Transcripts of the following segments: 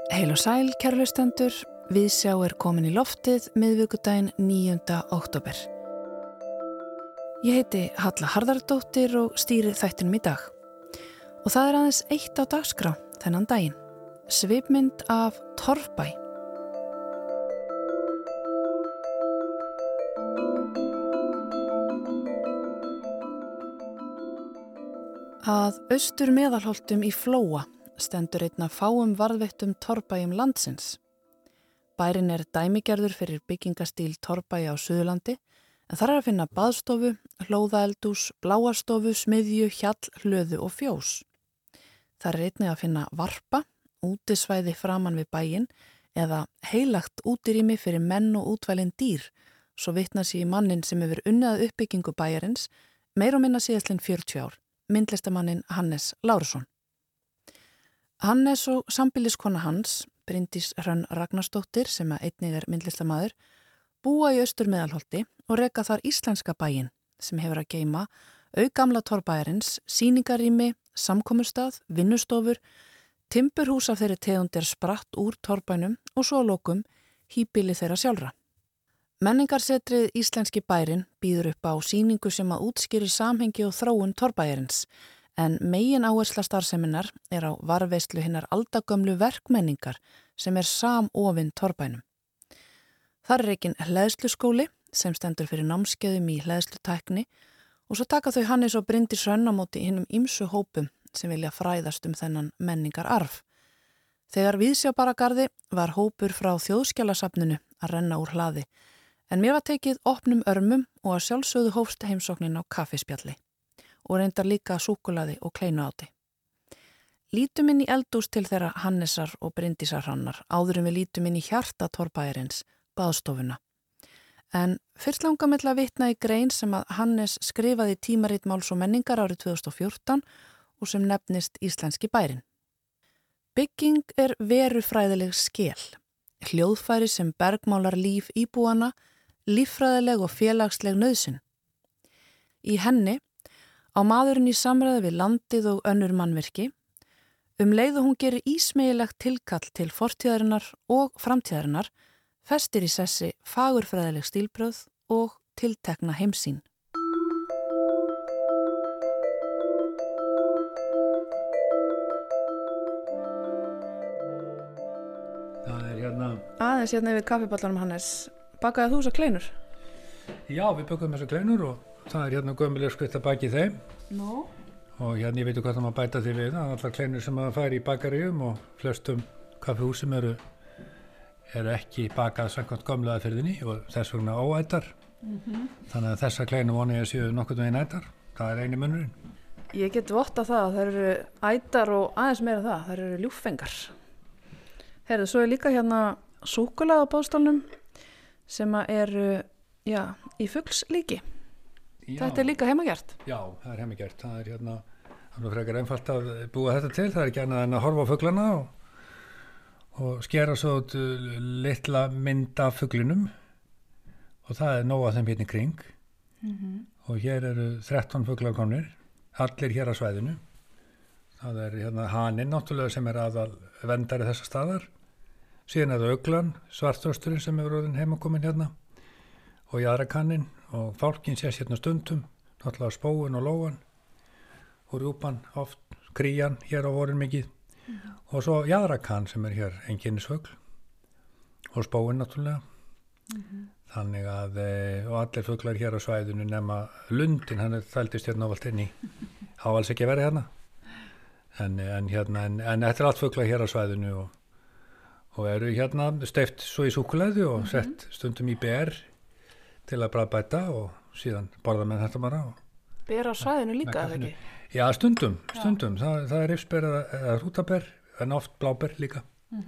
Heil og sæl, kæru hlustendur. Viðsjá komin í loftið miðvikudaginn 9. október. Ég heiti Halla Harðardóttir og stýri þættinum í dag. Og það aðeins eitt á dagskrá þennan daginn. Svipmynd af Torfbæ. Að austur meðalholtum í Flóa stendur einn af fáum varðveittum torfbæjum landsins. Bærinn dæmigerður fyrir byggingastíl torfbæja á Suðurlandi, en þar að finna baðstofu, hlóðaeldús, bláastofu, smiðju, hjall, hlöðu og fjós. Þar einnig að finna varpa, útisvæði framan við bæinn eða heilagt útirými fyrir menn og útvælin dýr, svo vitna sig í mannin sem hefur unnið að uppbyggingu bæjarins, meir og minna síðastlinn 40 ár, myndlistamanninn Hannes Lárusson. Hannes og sambýliskona hans, Bryndís Hrönn Ragnarsdóttir, sem einnig myndlistamaður, búa í austur meðalholti og reka þar íslenska bæinn sem hefur að geyma gamla torfbæjarins, sýningarrými, samkomustað, vinnustofur, timburhús af þeirri tegundir spratt úr torfbænum og svo að lokum híbýli þeirra sjálfra. Menningarsetrið Íslenski bærinn býður upp á sýningu sem að útskýrir samhengi og þróun torfbæjarins, en megin áhersla starfseminnar á varðveislu hinnar aldagömlu verkmenningar sem samofin torfbænum. Þar rekinn hleðsluskóli sem stendur fyrir námskeiðum í hleðslutækni og svo taka þau Hannes og Bryndís Hrönn á móti hinum ýmsu hópum sem vilja fræðast þennan menningararf. Þegar Viðsjábaragarði var hópur frá Þjóðskjalasafninu að renna úr hlaði, en mér var tekið opnum örmum og að sjálfsögðu hófst heimsóknin á kaffispjalli og reyndar líka súkkulaði og kleinuáti. Lítum inn í eldús til þeirra Hannesar og Bryndísar Hrannar áður en við lítum inn í hjarta torfbæjarins, baðstofuna. En fyrst langar mig til að vitna í grein sem að Hannes skrifaði í tímarit Máls og menningar árið 2014 og sem nefnist Íslenski bærinn. Bygging verufræðileg skel, hljóðfæri sem bergmálar líf íbúana, líffræðileg og félagsleg nauðsyn. Í henni á maðurinn í samræði við landið og önnur mannvirki, leið og hún gerir ísmegilegt tilkall til fortíðarinnar og framtíðarinnar, festir í sessi fagurfræðileg stílbrögð og tiltekna heimsýn. Það hérna... Aðeins hérna yfir kaffiballanum, Hannes. Bakaði þú þessar kleinur? Já, við bökum þessar kleinur og það hérna gömuleg skrift að baki þeim. Nú? Og hérna ég veit hvað það maður bæta því við það. Allar kleinur sem maður fær í bakaríum og flestum kaffihúsum eru ekki bakað samkvæmt gömlu aðferðinni og þess vegna óætar. Þannig að þessar kleinur voni ég séu nokkurn veginn ætar. Það eini munurinn. Ég get votta það að þær eru ætar og aðeins meira það. Þær eru ljúffengar. Heyrðu, svo líka hérna súkkulaði á báðstólnum sem í fuglslíki. Já. Þetta líka heimagjart? Já, það heimagjart. Það hérna, það frekar einfalt að búa þetta til. Það ekki annað en að horfa á fuglana og skera svo út litla mynd af fuglinum og það nóg að þeim hérna í kring. Og hér eru 13 fuglar komnir, allir hér á svæðinu. Það hérna haninn náttúrulega sem aðal verndari þessa staðar. Síðan það uglan, svartþorsturinn sem orðinn heimakominn hérna og jaðrakaninn og fálkinn sést hérna stundum, náttúrulega spóin og lóan og rjúpan oft, krían hér á vorin mikið og svo jaðrakan sem hér einkennisfugl og spóin náttúrulega. Þannig að og allir fuglar hér á svæðinu nema lundin, hann þældist hérna ávalt inn í, á alls ekki verið hérna. En þetta allt fuglar hér á svæðinu og eru hérna steift svo í súkkulaði og sett stundum í ber til að bræðbæta og síðan borða með þetta bara. Ber á svæðinu líka, eða ekki? Já, stundum. Það rifsber eða hrútaber, en oft bláber líka.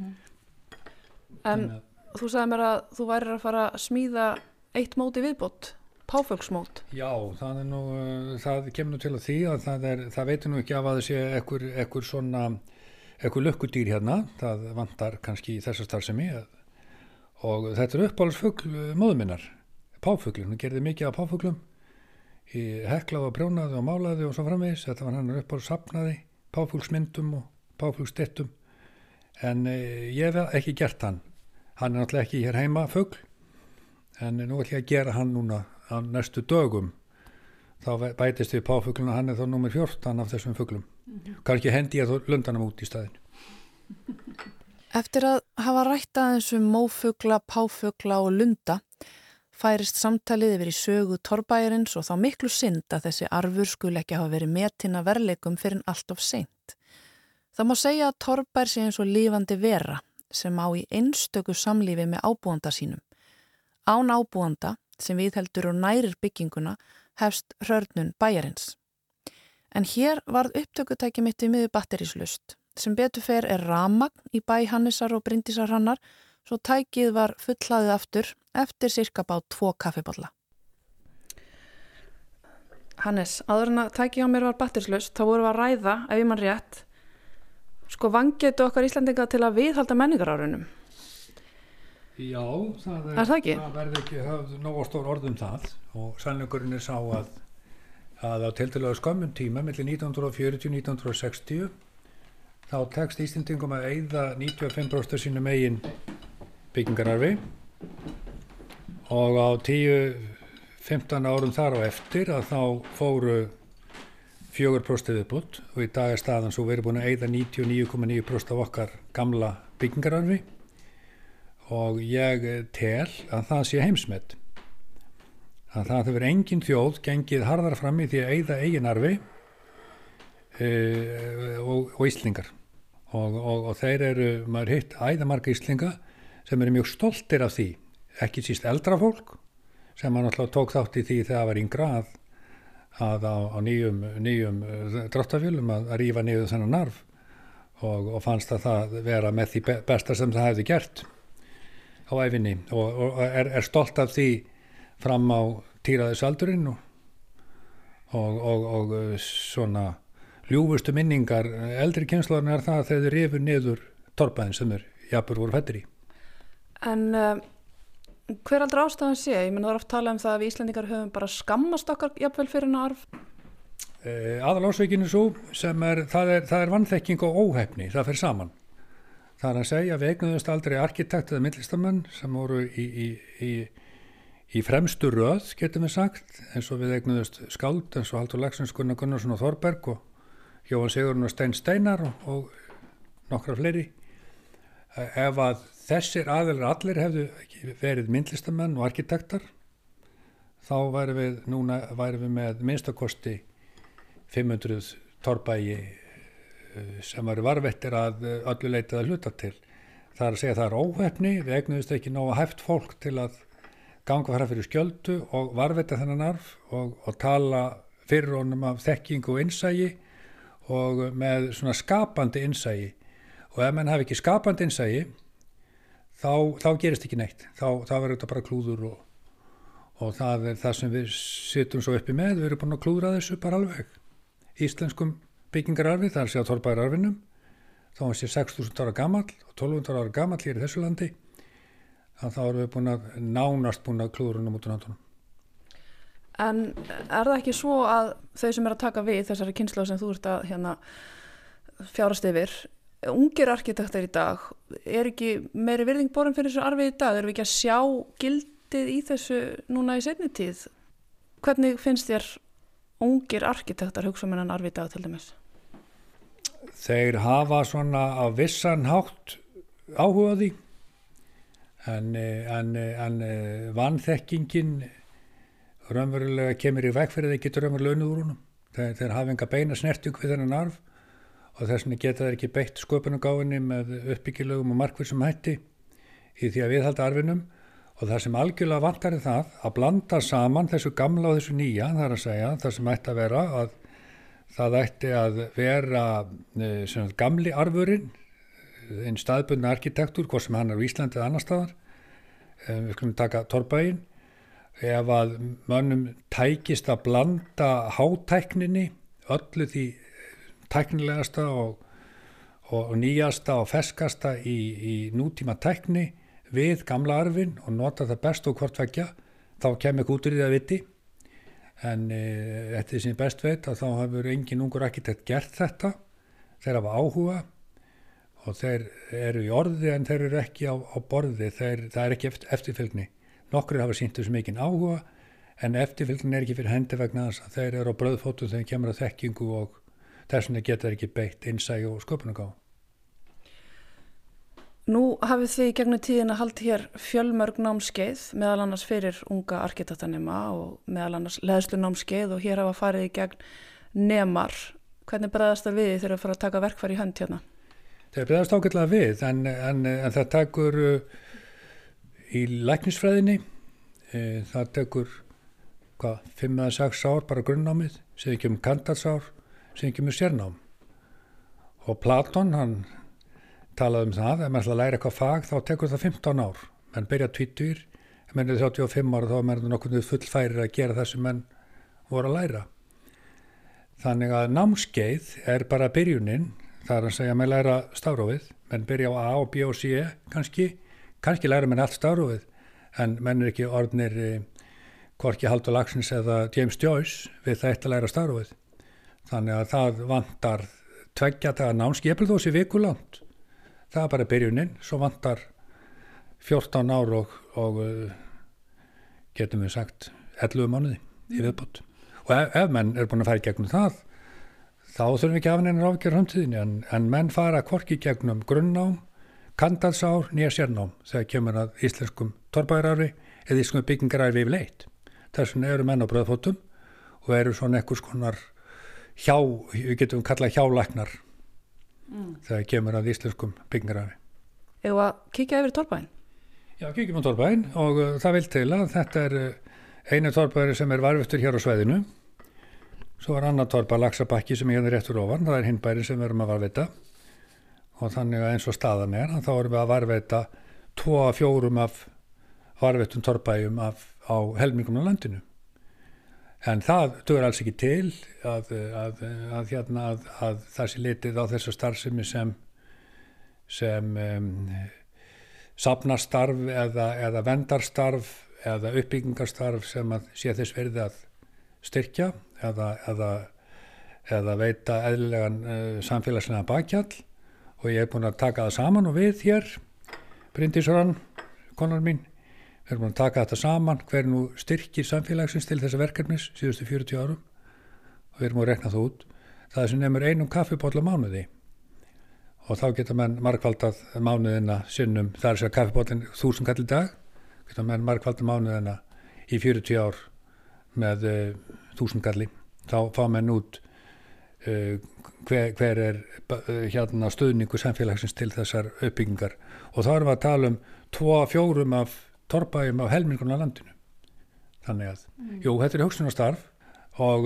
En þú sagði mér að þú værir að fara að smíða eitt mót í viðbót, páfuglsmót. Já, það kemur nú til að því að það veitir nú ekki af að það sé ekkur lukkudýr hérna, það vantar kannski í þessa starfsemi og þetta uppáhaldsfugl móður minnar, páfuglin, hún gerði mikið af páfuglum, heklaði og prjónaði og málaði og svo framvegis, þetta var hann uppáhaldssafnaði, páfuglsmyndum og páfuglsstyttum, en ég hef ekki gert hann. Hann er náttúrulega ekki hér heima fugl, en nú ætlum ég að gera hann núna á næstu dögum. Þá bætist við páfugluna, hann er þá númer 14 af þessum fuglum. Kannski hendi ég þá lundanum út í staðinn. Eftir að hafa rætt aðeins mófugla, páfugla og lunda færist samtalið yfir í sögu torfbæjarins og þá miklu synd að þessi arfur skuli ekki hafa verið metin að verðleikum fyrir en allt of seint. Það má segja að torfbær sé eins og lifandi vera sem á í einstöku samlífi með ábúanda sínum. Án ábúanda sem viðheldur og nærir bygginguna hefst hrörnun bæjarins. En hér varð upptökutæki mitt í miður batteríslaust. Sem betur fer er rafmagn í bæ Hannesar og Bryndísar Hrannar, svo tækið var fullaðið aftur eftir sirka bát 2 kaffibolla. Hannes, áður en að tækið á mér var batteríslaust, þá vorum við að ræða, ef ég mann rétt, vangetu okkar Íslendinga til að viðhalda menningarárunum. Já, það verði ekki höfð nógu stór orð það og sannleikurinn er sá að á tiltölulega skömmum tíma milli 1940 og 1960 þá tekst Íslendingum að eyða 95% sínum eigin byggingararfi og á 10-15 árum þar á eftir að þá fóru 4% viðbútt og í dag er staðan svo verið búin að eyða 99,9% af okkar gamla byggingararfi og ég tel að það sé heimsmet. Að það hefur engin þjóð gengið harðar fram í því að eyða eigin arfi og Íslingar. Og þeir eru, maður hitt æðamarga Íslinga sem eru mjög stoltir af því, ekki síst eldra fólk sem hann alltaf tók þátt í því þegar það var yngra að á nýjum dráttafjölum að rífa niður þennan arf og fannst að það vera með því besta sem það hefði gert á ævinni og er stolt af því fram á tíraðisaldurinn og svona ljúfustu minningar eldri kynslóðan er það að þeir rifu niður torfbæinn sem jafnvel voru fæddir í. En hver aldrei ástæðan sé? Ég menn það er oft talað það að við Íslendingar höfum bara skammast okkar jafnvel fyrir hennar arf. Aðalásveikinu svo sem það er vanþekking og óhefni, það fer saman. Það er að segja að við eignuðumst aldrei arkitekt eða myndlistamenn sem voru í fremstu röð, getum við sagt, eins og við eignuðumst skáld eins og Halldór Laxness, Gunnar Gunnarsson og Þorberg og Jóhann Sigurðsson og Steinn Steinar og nokkra fleiri. Ef að þessir aðilar allir hefðu verið myndlistamenn og arkitektar, þá væri við með minnstakosti 500 torfbæi sem varu varðveittir að öllu leitið að hluta til. Það er að segja að það er óhefni, við eignuðumst ekki nógu hæft fólk til að ganga fram fyrir skjöldu og varðveita þennan arf og tala fyrir honum af þekkingu og innsæi og með svona skapandi innsæi. Og ef menn hafi ekki skapandi innsæi, þá gerist ekki neitt. Þá verður þetta bara klúður og það er það sem við sittum svo uppi með. Við erum búin að klúðra þessu bara alveg. Íslenskum byggingararfi, það er að segja torfbæjararfinum, þá hann sé 6.000 ára gamall og 1.200 ára gamall hér í þessu landi, að þá erum við nánast búin að klúðrunum út úr handunum. En er það ekki svo að þau sem er að taka við þessari kynslóð sem þú ert að fjárast yfir, ungir arkitektar í dag, er ekki meiri virðing borin fyrir þessu arfi í dag? Erum við ekki að sjá gildið í þessu núna í seinni tíð? Hvernig finnst þér ungir arkitektar hugsa um þennan arfi í dag til dæmis? Þeir hafa svona á vissan hátt áhuga því en vanþekkingin raunverulega kemur í veg fyrir þeir getur raunverulega unnið úr honum. Þeir hafa enga beina snerting við þennan arf og þess vegna geta þeir ekki beitt sköpunargáfunni með uppbyggilegum og markvissum hætti í því að viðhalda arfinum og það sem algjörlega vantar er það að blanda saman þessu gamla og þessu nýja, það er að segja það sem ætti að vera að það ætti að vera gamli arfurinn, einn staðbundna arkitektur, hvort sem hann er á Íslandi eða annar staðar, við skulum taka torfbæinn, ef að mönnum tækist að blanda hátækninni, öllu því tæknilegasta og nýjasta og ferskasta í nútíma tækni við gamla arfinn og nota það best og hvort vekja, þá kemur ekki út úr því að viti. En eftir því sem ég best veit að þá hefur engin ungur arkitekt gert þetta, þeir hafa áhuga og þeir eru í orði en þeir eru ekki á borði, það er ekki eftirfylgni. Nokkrir hafa sýnt þessu mikinn áhuga en eftirfylgni er ekki fyrir hendi vegna þess að þeir eru á brauðfótum þegar kemur að þekkingu og þess vegna geta þeir ekki beitt innsæi og sköpunargáfu. Nú hafið þið í gegnum tíðina haldið hér fjölmörg námskeið, meðal annars fyrir unga arkitektanema og meðal annars leðslunámskeið og hér hafa farið í gegn nemar. Hvernig bregðast það við þegar að fara að taka verkfæri í hönd hérna? Það bregðast ágætlega við en það tekur í læknisfræðinni, það tekur 5 eða 6 ár bara grunnnámið, sem ekki kandidatsár, sem ekki sérnám. Og Platon, hann talaði það, ef maður ætla að læra eitthvað fag, þá tekur það 15 ár. Menn byrja 20, menn er 35 ára, þá er menn nokkuð fullfærir að gera það sem menn voru að læra. Þannig að námskeið er bara byrjunin, það er að segja að menn læra stafrófið, menn byrja á A og B og C, kannski læra menn allt stafrófið, en menn er ekki orðnir hvorki Halldór Laxness eða James Joyce við það eitt að læra stafrófið. Þannig að það vantar 2 daga námskeið, ég þó sé vikulangt. Það er bara byrjunin, svo vantar 14 ár og getum við sagt 11 mánuði í viðbót. Og ef menn er búin að fara í gegnum það, þá þurfum við ekki af neinar áhyggjur framtíðinni, en menn fara hvorki í gegnum grunnnám, kandidatsár, nýja sérnám, þegar kemur að íslenskum torfbæjarári eða íslenskum byggingarári yfirleitt. Þess vegna eru menn á brauðfótum og eru svona einhvers konar við getum kallað hjálæknar þegar kemur að íslenskum byggingarári. Eða að kíkja yfir torfbæinn? Já, kíkjum á torfbæinn og það vil til að þetta er einu torfbæri sem er varðveittur hér á svæðinu. Svo er annar torfbær Laxabakki sem er hérna rétt fyrir ofan, það er hinn bærin sem við erum að varðveita og þannig að eins og staðan er, þá erum við að varðveita 2 af 4 af varðveittum torfbæjum á helmingum á landinu. En það dugur alls ekki til að það sé litið á þessu starfsemi sem safnarstarf eða vendarstarf eða uppbyggingarstarf sem að sé þess verið að styrkja eða veita eðlilegan samfélagslega bakhjall og ég er búin að taka það saman og við hér, Bryndís Hrönn, konan mín, við erum búin að taka þetta saman, hver nú styrkir samfélagsins til þessa verkefnis síðustu 40 árum og við erum að rekna það út. Það sem nemur 1 kaffibolla mánuði og þá geta menn margfaldað mánuðina sinnum, það er að segja kaffibollin 1000 kall í dag, geta menn margfaldað mánuðina í 40 ár með 1000 kalli. Þá fá menn út hver er stuðningu samfélagsins til þessar uppbyggingar og þá erum við að tala um 2 af 4 af torfbæjum á helmingunum á landinu. Þannig að, jú, þetta er hugsunarstarf og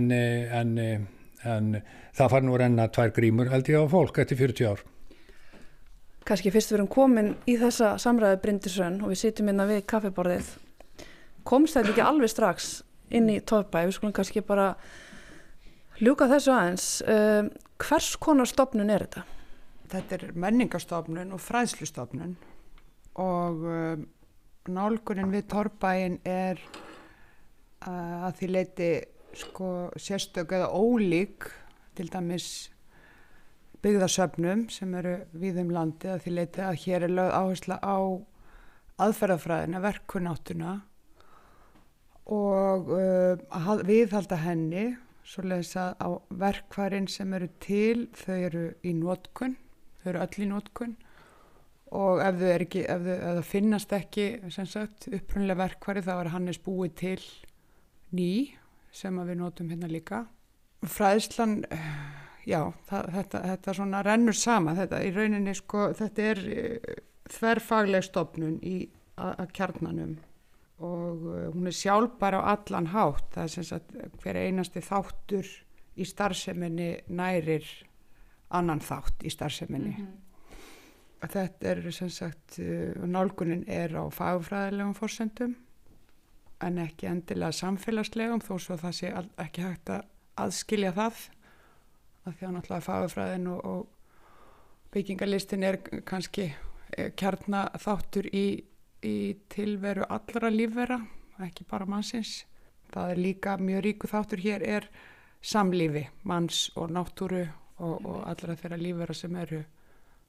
en það fær nú að renna 2 grímur held ég á fólk eftir 40 ár. Kannski fyrst við erum komin í þessa samræðu Bryndís Hrönn og við sitjum hérna við kaffiborðið. Komst þetta ekki alveg strax inn í torfbæ, við skulum kannski bara ljúka þessu aðeins. Hvers konar stofnun er þetta? Þetta er menningarstofnun og fræðslustofnun og nálgunin við torfbæinn er að því leyti sérstök eða ólík til dæmis byggðasöfnum sem eru víða landið að því leyti að hér er lögð áhersla á aðferðafræðina, verkkunnáttuna og viðhalda henni svoleiðis að á verkfærin sem eru til þau eru í notkun, þau eru öll í notkun og ef þau finnast ekki sem sagt upprunalega verkfæri þá er Hannes búið til ný sem að við notum hérna líka. Fræðslan, já, þetta svona rennur sama, þetta í rauninni þetta er þverfagleg stofnun að kjarnanum og hún er sjálfbær á allan hátt, það er sem sagt hver einasti þáttur í starfseminni nærir annan þátt í starfseminni. Þetta er sem sagt, nálgunin er á fagfræðilegum forsendum en ekki endilega samfélagslegum þó svo það sé ekki hægt að aðskilja það af því að náttúrulega fagfræðin og byggingarlistin er kannski kjarnaþáttur í tilveru allra lífvera, ekki bara mannsins. Það er líka mjög ríku þáttur hér er samlífi manns og náttúru og allra þeirra lífvera sem eru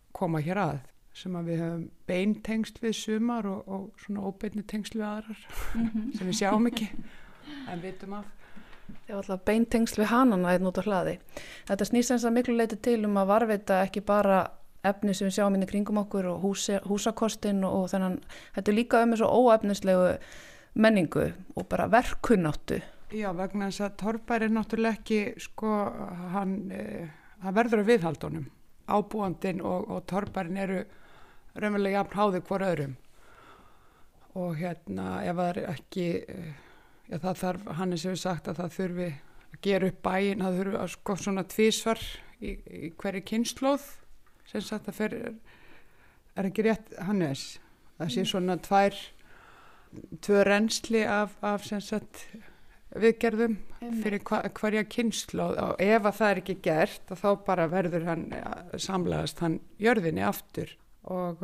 koma hér að, sem að við höfum beintengsl við sumar og svona óbeinni tengsl við aðrar sem við sjáum ekki en vitum af. Það var alltaf beintengsl við hanana einn út á hlaði. Þetta snýst eins að miklu leyti til að varðveita ekki bara efni sem við sjáum inn í kringum okkur og húsakostin og þennan, þetta líka svo óefnislegu menningu og bara verkkunnáttu. Já, vegna þess að torfbær náttúrulega ekki, sko, hann verður að viðhalda honum. Ábúandinn og torfbærin eru raunverulega jafn háði hvor öðrum. Og ef það er ekki, það þarf, Hannes hefur sagt að það þurfi að gera upp bæinn, það þurfi að sko svona tvísvar í hverju kynslóð, sem sagt að er ekki rétt, Hannes, það sé svona tvö reynsli af sem sagt viðgerðum fyrir hverja kynslóð og ef að það er ekki gert þá bara verður hann samlagast hann jörðinni aftur og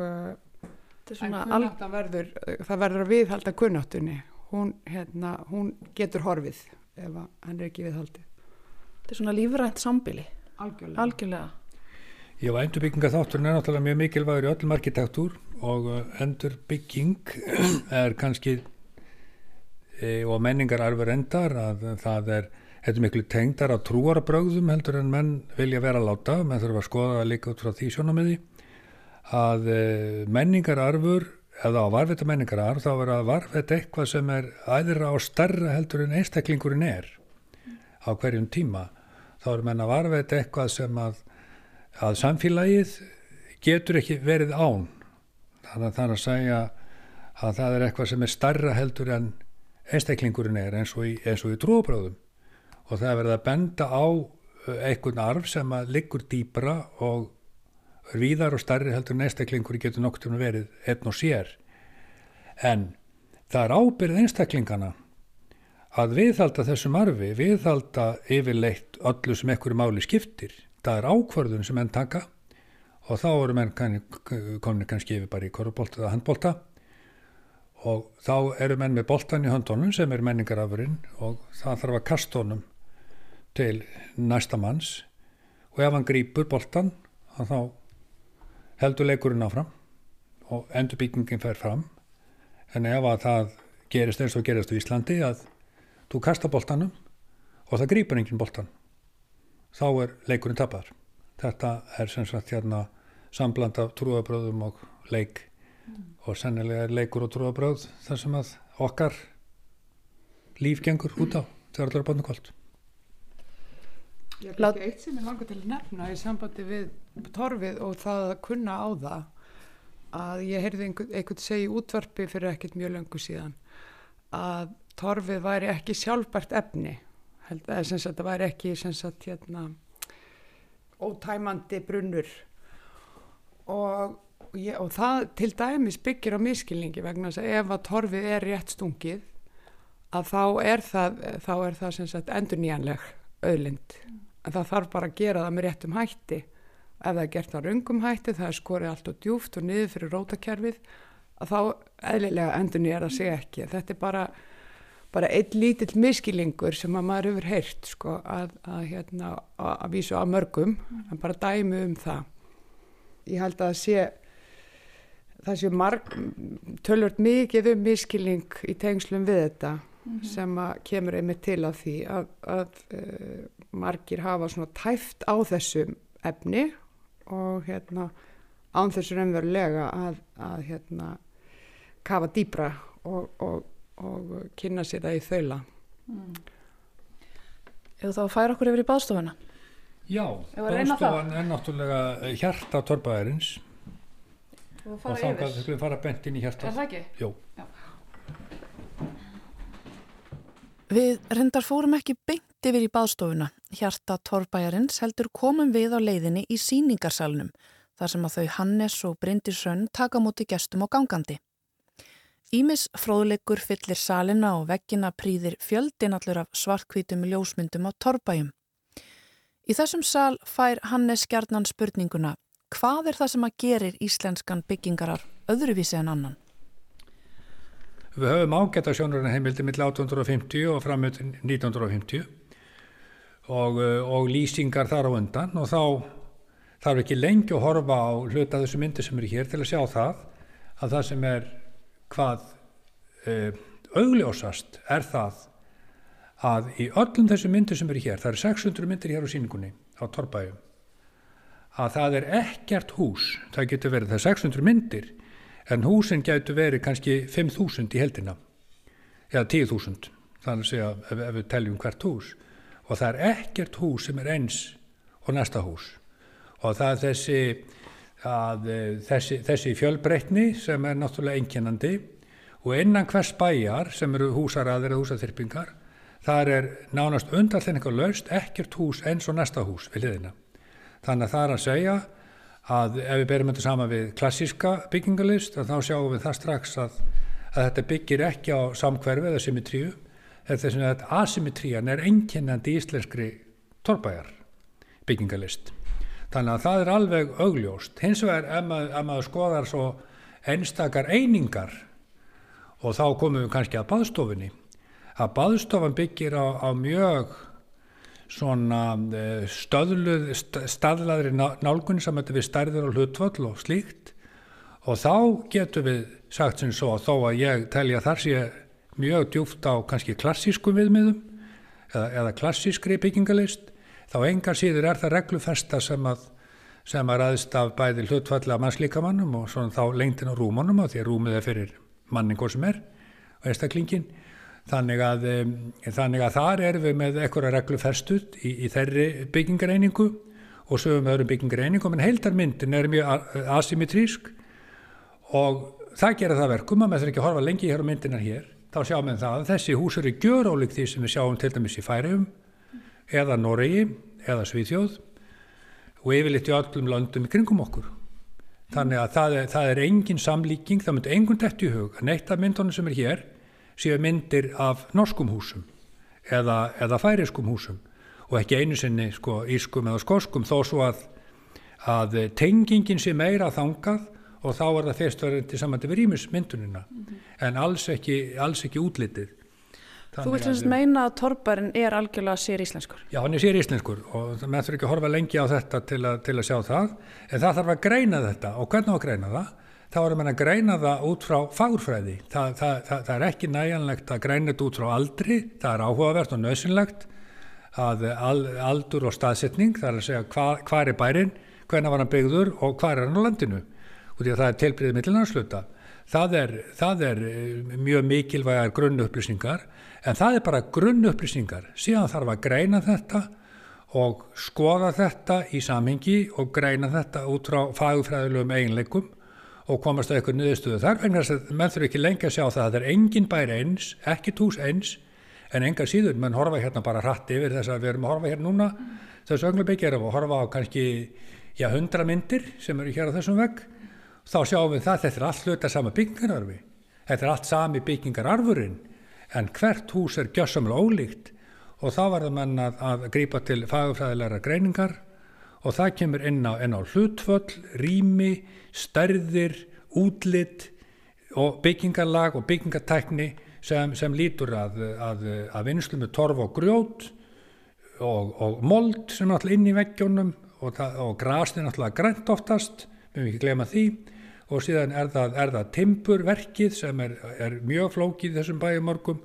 það verður að viðhalda kunnáttunni hún getur horfið ef hann er ekki viðhaldið. Þetta er svona lífrænt sambýli. Algjörlega. Já, endurbyggingaþátturinn er náttúrulega mjög mikilvægur í öllum arkitektúr og endurbygging er kannski og menningararfur endar að þetta er miklu tengdar á trúarbrögðum heldur en menn vilja vera að láta, menn þurfa að skoða það líka út frá því sjónarmiði að menningararfur eða á varðveita menningararf þá er að varðveita eitthvað sem er æðra og stærra heldur en einstaklingurinn er á hverjum tíma. Þá er menn að varðveita eitthvað sem að samfélagið getur ekki verið án. Þannig að það er að segja að það er eitthvað sem er stærra heldur en einstaklingurinn er eins og í trúarbrögðum og það er verið að benda á einhvern arf sem að liggur dýpra og víðar og stærri heldur en einstaklingur getur nokkuð verið einn og sér. En það er ábyrgð einstaklingana að viðhalda þessum arfi, viðhalda yfirleitt öllu sem einhverju máli skiptir. Það er ákvörðun sem menn taka og þá eru menn komin kannski yfir bara í korfubolta eða handbolta og þá eru menn með boltan í höndunum sem er menningarafurinn og það þarf að kasta honum til næsta manns og ef hann grípur boltan þá heldur leikurinn áfram og endurbyggingin fer fram en ef að það gerist eins og gerist á Íslandi að þú kasta boltanum og það grípur enginn boltan þá er leikurinn tapaður. Þetta er sem sagt sambland af trúarbrögðum og leik og sennilega er leikur og trúarbrögð þar sem að okkar líf gengur út á þegar allar er báðum kvöld. Ég er ekki eitt sem ég langar til að nefna í sambandi við torfið og það að kunna á það að ég heyrði einhvern segja í útvarpi fyrir ekkert mjög löngu síðan að torfið væri ekki sjálfbært efni eða sem sagt það væri ekki sem sagt ótæmandi brunnur og það til dæmis byggir á misskilningi vegna þess að ef að torfið er rétt stungið að þá er það sem sagt endurnýjanleg auðlind en það þarf bara að gera það með réttum hætti ef það er gert á röngum hætti það er skorið allt og djúpt og niður fyrir rótakerfið að þá eðlilega endurnýjar það sig ekki þetta er bara einn lítill misskilningur sem að maður hefur heyrt sko, að vísu að mörgum en bara dæmi það ég held að það sé tölvört mikið misskilning í tengslum við þetta sem að kemur einmitt til að því að margir hafa svona tæft á þessum efni og án þessu raunverulega að kafa dýpra og kynna sér það í þaula. Ef þá færa okkur yfir í baðstofuna? Já, baðstofan er náttúrulega hjarta torfbæjarins og þá skulum við fara bent inn í hjarta. Er það ekki? Jú. Já. Við reyndar fórum ekki beint yfir í baðstofuna. Hjarta torfbæjarins heldur komum við á leiðinni í sýningarsalnum þar sem að þau Hannes og Bryndís Hrönn taka á móti gestum og gangandi. Ýmis fróðleikur fyllir salina og veggina prýðir fjöldin allur af svarthvítum ljósmyndum á torfbæjum. Í þessum sal fær Hannes gjarnan spurninguna: hvað er það sem að gerir íslenskan byggingarar öðruvísi en annan? Við höfum ágæta sjónarheimildi milli 1850 og fram með 1950 og lýsingar þar á undan og þá þarf ekki lengi að horfa á hluta þessu myndir sem eru hér til að sjá það að það sem er hvað augljósast það að í öllum þessum myndir sem eru hér, það eru 600 myndir hér á sýningunni á Torfbæjum, að það er ekkert hús, það getur verið það 600 myndir, en húsin getur verið kannski 5.000 í heldina, eða 10.000, þannig að segja ef við teljum hvert hús, og það er ekkert hús sem er eins og næsta hús, og það er þessi fjölbreytni sem er náttúrulega einkennandi, og innan hvers bæjar sem eru húsaraðir eða húsaþyrpingar, þar er nánast undantekningarlaust ekkert hús eins og næsta hús við hliðina. Þannig að það er að segja að ef við berum þetta saman við klassíska byggingalist, þá sjáum við það strax að þetta byggir ekki á samhverfi eða symmetríu, þess að asymmetrían er einkennandi í íslenskri torfbæjar byggingalist. Þannig að það er alveg augljóst. Hins vegar ef maður skoðar svo einstakar einingar, og þá komum við kannski að baðstofunni, að baðstofan byggir á mjög svona staðlaðri nálgun sem þetta við stærðir og hlutfall og slíkt, og þá getum við sagt sem svo, þó að ég telja þar sé mjög djúpt á kannski klassískum viðmiðum eða klassískri byggingalist, þá engar síður er það reglufesta sem að ræðst af bæði hlutfalli af mannslíkamannum og svona þá lengdin á rúmunum, af því að rúmið er fyrir mannin hvað sem er og einstaklingin. Þannig að þar erum við með einhverja reglufestu í þeirri byggingareiningu og sögum öðrum byggingareiningum, en heildarmyndin er mjög asymmetrísk og það gerir það verkum að maður þarf ekki að horfa lengi hér á myndinar hér, þá sjáum við það að þessi hús eru gjörólík því sem við sjáum til dæmis í Færeyjum eða Noregi eða Svíþjóð og yfirleitt í öllum löndum í kringum okkur. Þannig að það er engin samlíking, það myndi engun dett í hug að neitt af myndunum sem er hér séu myndir af norskum húsum eða færeyskum húsum og ekki einu sinni írskum eða skoskum, þó svo að tengingin sé meira þangað og þá er það fyrst verið samandi við rýmismyndunina, en alls ekki útlitið. Þú vilt sem meina að torfbærinn er algjörlega séríslenskur? Já, hann er séríslenskur og maður þarf ekki að horfa lengi á þetta til að sjá það, en það þarf að greina þetta, og hvernig á að greina það? Þá erum við að greina það út frá fagurfræði. Það er ekki nægjanlegt að greina þetta út frá aldri, það er áhugavert og nauðsynlegt að aldur og staðsetning, það er að segja hvar er bærinn, hvenær var hann byggður og hvar er hann á landinu, og því að það er tilbrigðið milli landshluta. Það er mjög mikilvægar grunnupplýsingar, en það er bara grunnupplýsingar. Síðan þarf að greina þetta og skoða þetta í samhengi og greina þetta út frá fagurfræðilegum eiginleikum og komast að eitthvað niðurstöðu þar, vegna þess að menn þurfa ekki lengi að sjá það að það er engin bær eins, ekkert hús eins, en engar síður, menn horfa hérna bara hratt yfir þess að við erum að horfa hérna núna, þessu augnablik erum við að horfa á kannski 100 myndir sem eru hér á þessum vegg, þá sjáum við það, þetta er allt hluta sama byggingararfi, þetta er allt sami byggingararfurinn, en hvert hús er gjörsamlega ólíkt og þá verða menn að grípa til fagurfræðilegra greiningar og það kemur inn á hlutföll, rými, stærðir, útlit og byggingarlag og byggingartækni sem lítur að vinnslu með torf og grjót og mold sem er náttúrulega inn í veggjónum og grasni er náttúrulega grænt oftast, við höfum ekki gleyma því, og síðan er það timburverkið sem er mjög flókið í þessum bæjumörgum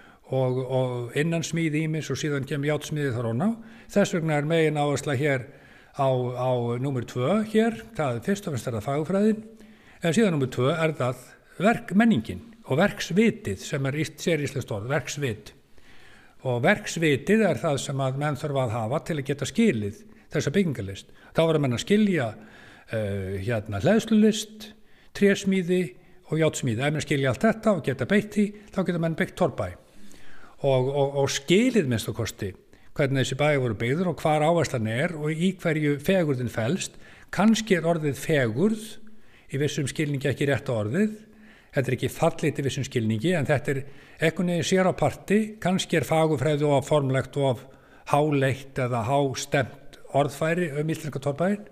og innan smíði ýmis og síðan kemur járnsmíði þar á ná. Þess vegna er megin áhersla hér á númer 2 hér, það er fyrst og fremst það fagurfræðin, en síðan númer 2 er það verkmenningin og verksvitið sem er séríslenskt orð, verksvit. Og verksvitið er það sem að menn þurfa að hafa til að geta skilið þessa byggingalist. Þá verður menn að skilja hleðslulist, trésmíði og járnsmíði. Ef menn skilja allt þetta og geta beitt því, þá geta menn byggt torfbæ. Og skilið minnst og kosti hvernig þessi bæi voru byggður og hvar áherslan er og í hverju fegurðin felst. Kannski er orðið fegurð í vissum skilningi ekki rétt orðið, þetta er ekki fallegt í vissum skilningi, en þetta er einhvern veginn sér á parti, kannski er fagurfræði of formlegt og háleitt eða hástemt orðfæri íslenska torfbæinn,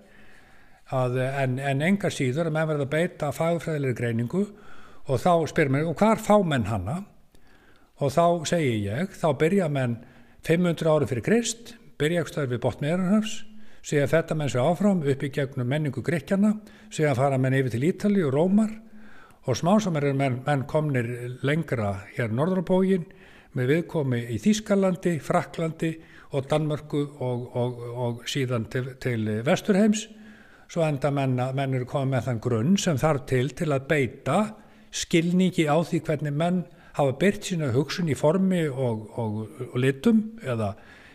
en engar síður að menn verða að beita fagurfræðilegri greiningu og þá spyr mér, og hvar fá menn hana? Og þá segi ég, þá byrja menn 500 árum fyrir Krist, byrja ekki stöður við botn Miðjarðarhafs, síðan fetta menn sig áfram upp í gegnum menningu Grikkjana, síðan fara menn yfir til Ítalíu og Rómar og smásamar eru menn komnir lengra hér norðrabógin með viðkomi í Þýskalandi, Frakklandi og Danmörku og síðan til Vesturheims, svo enda menn eru komið með þann grunn sem þarf til að beita skilningi á því hvernig menn hafa byrt sína hugsun í formi og litum eða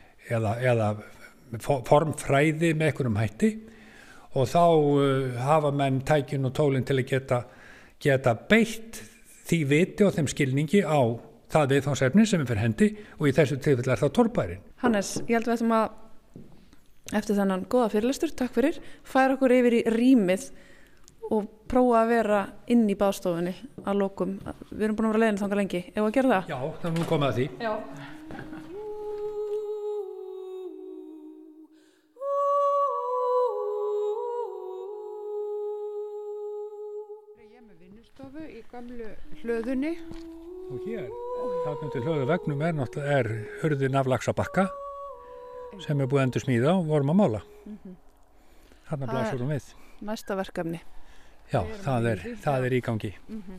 formfræði með einhverjum hætti og þá hafa menn tækin og tólin til að geta beitt því viti og þeim skilningi á það viðfangsefni sem er fyrir hendi og í þessu tilfelli er það torfbærin. Hannes, ég held við ætlum að eftir þennan góða fyrirlestur, takk fyrir, færa okkur yfir í rýmið og prófa að vera inn í baðstofunni að lokum. Við erum búin að vera leiðin þangað lengi. Ef að gera það? Já, það er nú komið að því. Já. Ég er með vinnustofu í gamlu hlöðunni. Og hér, þarna til hlöðu vegnum er hurðin af Laxabakka sem er búið að endur smíða og vorum að mála. Þarna blasur hún við. Næsta verkefni. Já, það er í gangi.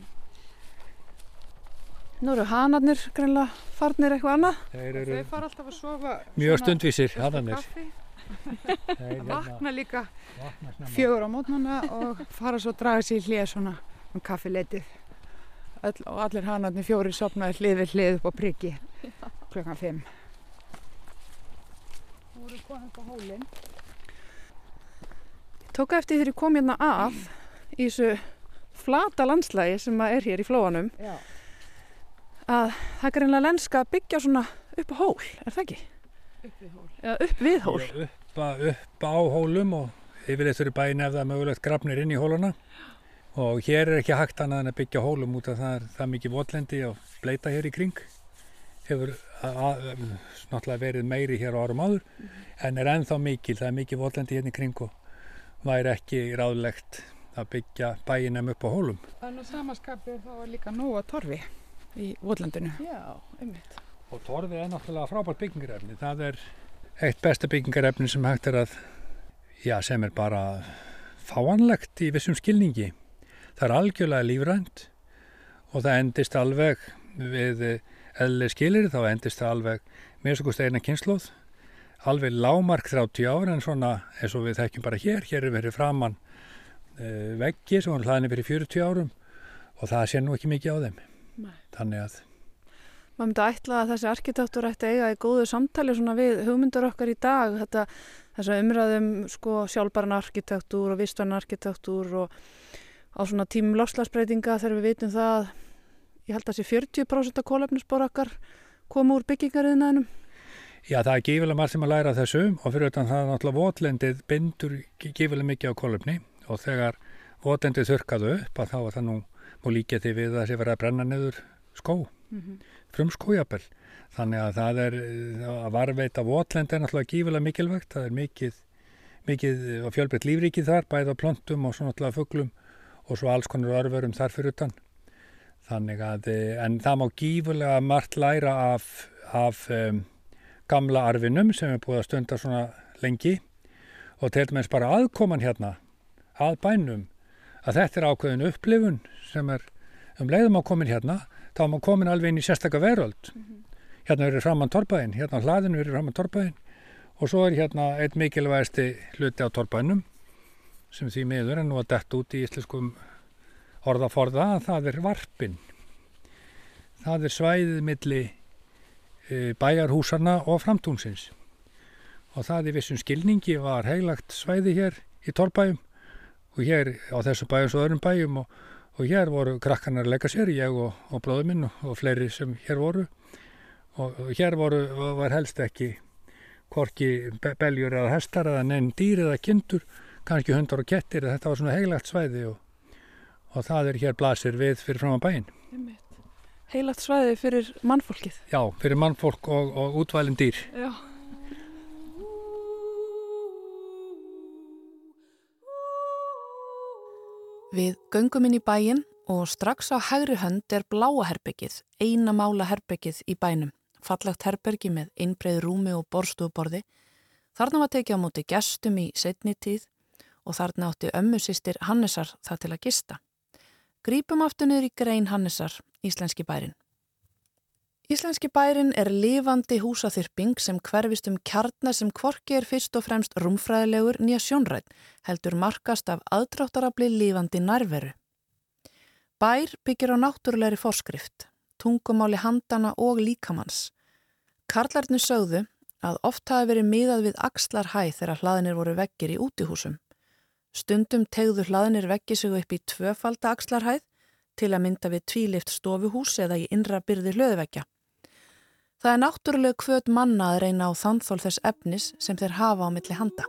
Nú eru hanarnir greinlega farnir eitthvað annað. Þeir fara alltaf að sofa mjög stundvísir, hanarnir. Vakna líka 4 á mótnana og fara svo að draga sér í hlið svona kaffileitið. Og allir hanarnir 4 sofnaði hlið við hlið upp á priki klukkan 5. Nú eru komin upp á hólinn. Tók eftir þegar ég kom hérna að í þessu flata landslægi sem er hér í Flóanum. Já. Að það er greinlega lenska að byggja svona upp á hól, er það ekki? Upp við hól. Eða upp við hól. Já, upp á hólum og yfirleitt fyrir bæinn ef það er mögulegt grafnir inn í hóluna. Og hér er ekki hægt annað en að byggja hólum út af það er mikið votlendi og bleita hér í kring. Hefur náttúrulega verið meiri hér á árum áður, en er ennþá mikil, það er mikið votlendi hérna í kring og væri ekki ráðlegt að byggja bæinn upp á hólum. En á samaskapi þá er líka nóg að torfi í votlandinu. Já, einmitt. Og torfi er náttúrulega frábært byggingarefni. Það er eitt besta byggingarefni sem hægt er sem er bara fáanlegt í vissum skilningi. Það er algjörlega lífrænt og það endist alveg við eðlileg skilyrði, þá endist það alveg með svo eina kynslóð, alveg lágmark 30 ár en svona eins og við þekkjum bara hér er verið framan veggi sem var hlaðinni fyrir 40 árum og það sé nú ekki mikið á þeim. Nei. Þannig að maður myndi ætla að þessi arkitektur ætti að eiga í góðu samtali svona við hugmyndur okkar í dag, þessa umræðum sjálfbæran arkitektúr og vistvæn arkitektúr og á svona tímum loftslagsbreytinga þegar við vitum það að ég held að þessi 40% af kolefnisspor okkar koma úr byggingariðnaðinum. Já, það er gífilega margt sem að læra þessu og fyrir utan það er náttúrulega votlendið bindur gífilega mikið á kolefni og þegar votlendið þurrkaðu upp að þá var það nú líka því við að það sé verið að brenna niður skó, frumskójapel. Þannig að það er að varveita votlendi er náttúrulega gífilega mikilvægt, það er mikið fjölbreytt lífríki þar, bæði á plöntum og svo náttúrulega fuglum og svo alls konar örverum þar fyrir utan. Þannig að, en það má gífilega margt læra af gamla arfinum sem er búið að stunda svona lengi og til dæmis bara aðkoman hérna að bænum að þetta er ákveðin upplifun sem er leiðum á komin hérna þá má komin alveg inn í sérstaka veröld. Hérna eru framan torfbæinn, hérna á hlaðinu eru framan torfbæinn og svo er hérna einn mikilvægasti hluti á torfbænnum sem því miður er nú að detta út í íslenskum orðaforða, það er varpinn. Það er svæðið milli bæjarhúsarna og framtúnsins og það í vissum skilningi var heilagt svæði hér í torfbæjum og hér á þessu bæjum og öðrum bæjum og hér voru krakkarnir að leika sér, ég og bróður minn og fleiri sem hér voru og hér var helst ekki hvorki beljur eða hestar eða neinn dýr eða kindur, kannski hundar og kettir, þetta var svona heilagt svæði og það er hér blasir við fyrir framan bæinn. Heilagt svæði fyrir mannfólkið. Já, fyrir mannfólk og útvalin dýr. Já. Við göngum inn í bæinn og strax á hægri hönd er bláa herbergið, eina mála herbergið í bænum. Fallegt herbergi með einbreið rúmi og borðstofuborði. Þarna var tekið á móti gestum í seinni tíð og þarna átti ömmusystir Hannesar það til að gista. Grípum aftur niður í grein Hannesar, Íslenski bærinn. Íslenski bærinn er lifandi húsaþyrping sem hverfist kjarna sem hvorki er fyrst og fremst rúmfræðilegur nýja sjónrænn, heldur markast af aðdráttarafli lifandi nærveru. Bær byggir á náttúrulegri forskrift, tungumáli handana og líkamanns. Karlarnir sögðu að oft hafi verið miðað við axlarhæð þegar hlaðinir voru veggir í útihúsum. Stundum teygðu hlaðinir veggi sig upp í tvöfalda axlarhæð til að mynda við tvílyft stofuhús eða í innra byrði hlöðveggja. Það er náttúruleg hvöt manna að reyna á þanþol þess efnis sem þeir hafa á milli handa.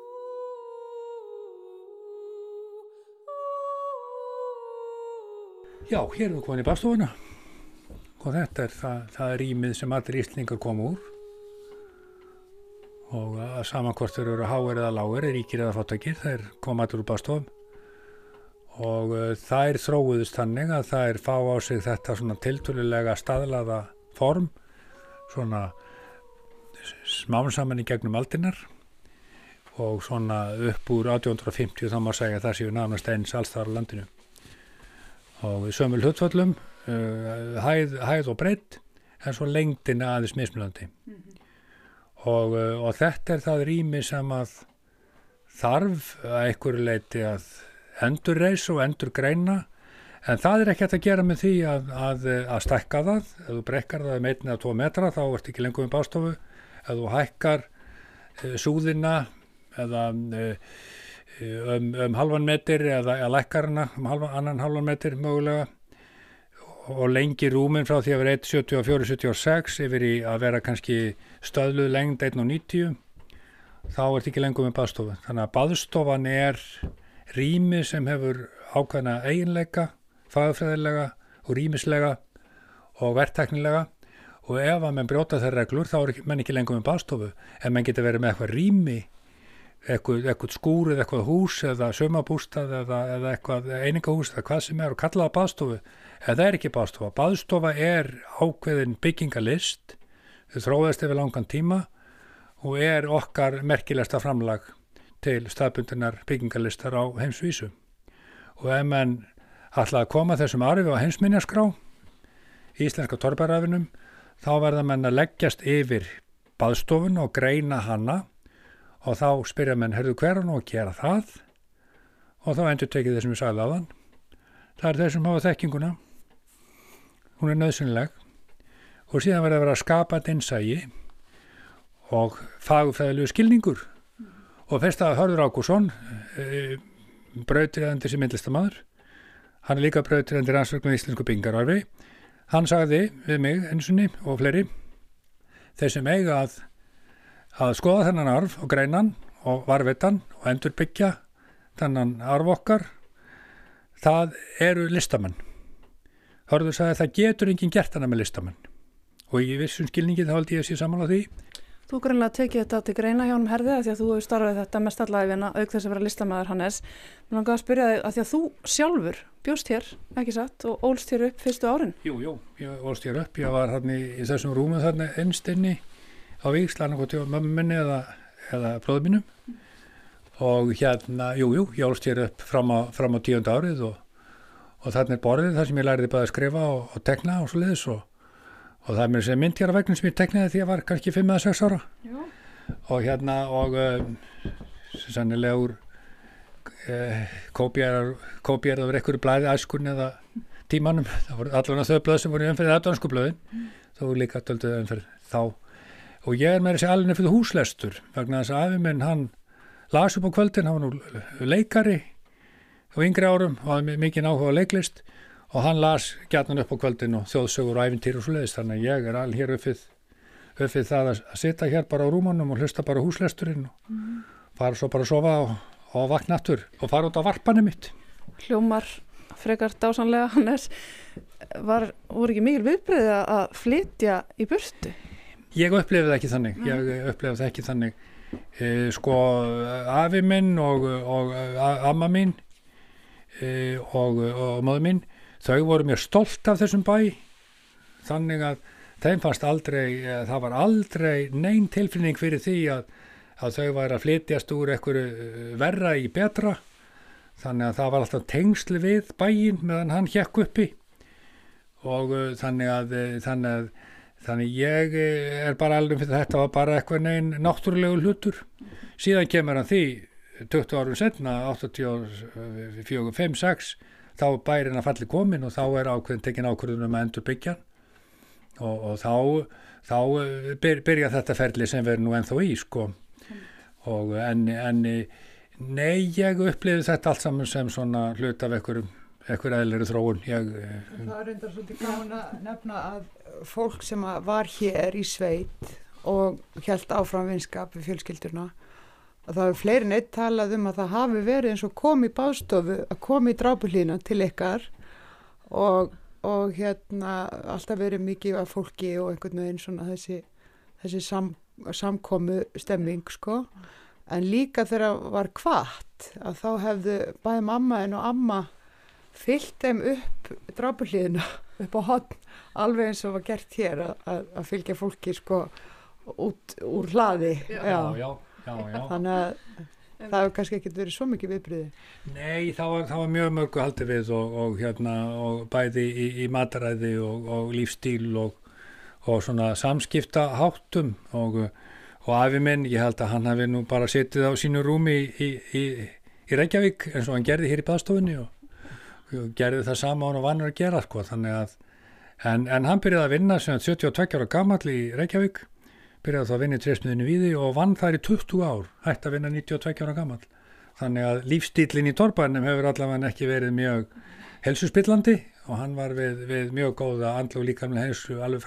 Já, hér erum við komin í baðstofuna og þetta er það rýmið sem allir Íslendingar koma úr og að saman hvort þeir eru háir eða lágir, ríkir eða fátækir, þeir koma allir úr baðstofum og þær þróuðust þannig að þær fá á sig þetta svona tiltölulega staðlaða form, svona smám saman í gegnum aldirnar og svona upp úr 1850 þá má segja að það séu nánast eins alls þar á landinu. Og við sömul hlutföllum, hæð og breidd, en svo lengdin aðeins mismunandi. Og þetta er það rými sem að þarf að einhverju leyti að endurreisa og endurgreina, en það er ekki hægt að gera með því að stækka það. Ef þú brekkar það 1 eða 2 metra þá ert ekki lengur með baðstofu. Ef þú hækkar súðina eða halvan metir eða lækkar hana annan halvan metir mögulega og lengir rúmin frá því að vera 1,74-76 yfir í að vera kannski stöðluð lengd 1,90 þá ert ekki lengur með baðstofu. Þannig að baðstofan er rými sem hefur ákveðna eiginleika, fagfræðilega og rýmislega og verktæknilega og ef að menn brjóta þær reglur þá er menn ekki lengur með baðstofu en menn getur verið með eitthvað rými, eitthvað skúr eða eitthvað hús eða sumarbústað eða eitthvað einingahús eða hvað sem er og kalla það baðstofu eða það er ekki baðstofa. Baðstofa er ákveðin byggingalist, þau þróaðist yfir langan tíma og er okkar merkilegsta framlag til staðbundinnar byggingalistar á heimsvísu og ef menn ætla að koma þessum arfi á heimsminjaskrá í íslenska torfbærafinum þá verða menn að leggjast yfir baðstofun og greina hana og þá spyrja menn, heyrðu hver nú að gera það og þá endur tekið þessum við sagði áðan. Það er þeir sem hafa þekkinguna, hún er nauðsynleg og síðan verða að vera skapandi innsæi og fagfræðilegu skilningur og fyrst að Hörður Ágússon, brautryðandi sem myndlistarmaður, hann er líka brautryðandi rannsókn á íslensku byggingararfi. Hann sagði við mig einsunni og fleiri, þeir sem eiga að skoða þennan arf og greinan og varvitan og endurbyggja þennan arf okkar, það eru listamenn. Hörður sagði að það getur enginn gert hana með listamenn og í vissum skilningi þá held ég að sé saman á því. Þú greinlega tekið þetta til greina hjá honum Herði því að þú hefur starfað þetta mest allavegna auk þess að vera listamaður Hannes. Mér langaði að spyrja þig að því að þú sjálfur bjóst hér, ekki satt, og ólst hér upp fyrstu árin. Jú, ég ólst hér upp. Ég var þarna í þessum rúmum þarna innst inni á Víxl, annarkot hjá mömmu minni eða bróður mínum. Og hérna, ég ólst hér upp fram á 10. árið og þarna er borðið þar sem ég læriði bæði að skrifa og tekna og svoleiðis og það er mér sem mynd hér á veggnum sem ég teknaði því ég var kannski 5 eða 6 ára. Já. Og hérna sannilega úr kópíjar yfir einhverju blæði æskun eða tímanum. Það voru allavega þau blöð sem voru í umferð eða dönsku blöðin. Það voru líka dölduð umferð þá. Og ég er með þessi alveg fyrir húslestur vegna þess að afi minn hann las upp á kvöldin, hann var nú leikari á yngri árum og hafði mikið áhuga á leiklist. Og hann las gjarnan upp á kvöldin og þjóðsögur og ævintýr og svoleiðis, þannig að ég er alveg hér uppið það að sitja hér bara á rúmanum og hlusta bara á húslesturinn og fara svo bara að sofa og vakna aftur og fara út á varpanum mitt. Hljómar frekar dásanlega, Hannes. Voru ekki mikil viðbrigði að flytja í burtu? Ég upplifði það ekki þannig. Afi minn og amma mín og móður mín, þau voru mér stolt af þessum bæ, þannig að þeim fannst það var aldrei nein tilfinning fyrir því að þau væri að flytjast úr einhverju verra í betra, þannig að það var alltaf tengsl við bæinn meðan hann hékk uppi og þannig ég bara alveg fyrir þetta var bara eitthvað neginn náttúrulegu hlutur. Síðan kemur hann því 20 árum setna, 84, 5, 6, þá bærin að falli komin og þá tekin ákvörðun að endur byggja og þá byrja þetta ferli sem við erum nú ennþá í, sko. Og nei, ég upplifði þetta allt saman sem svona hlut af einhver eðlilegri þróun. Það er reyndar svolítið gaman að nefna að fólk sem var hér í sveit og hélt áfram vinskap við fjölskyldurna, að það hefur fleiri en einn talað að það hafi verið eins og kom í baðstofu, að koma í Drápuhlíðina til ykkar og alltaf verið mikið af fólki og einhvern veginn svona þessi samkomu stemming, sko. En líka þegar var hvatt að þá hefðu bæði mamma og amma fyllt þeim upp Drápuhlíðina upp á horn, alveg eins og var gert hér að fylgja fólki, sko, út úr hlaði. Já. Þannig að það hefur kannski ekki verið svo mikið viðbrigði. Nei, það var mjög mörgu haldið við og bæði í mataræði og lífstíl og svona samskiptaháttum og afi minn, ég held að hann hafi nú bara setið á sínu rúmi í Reykjavík eins og hann gerði hér í baðstofunni og gerði það sama hann og vanur að gera, sko, þannig að en hann byrjaði að vinna sem 72 ára gamall í Reykjavík, byrjaði þá að vinna í trésmiðjunni Víði og vann þar í 20 ár, hætti að vinna 92 ára gamall. Þannig að lífstílinn í Torfbænum hefur allavega ekki verið mjög heilsuspillandi og hann var við mjög góða andlega og líkamlega heilsu alveg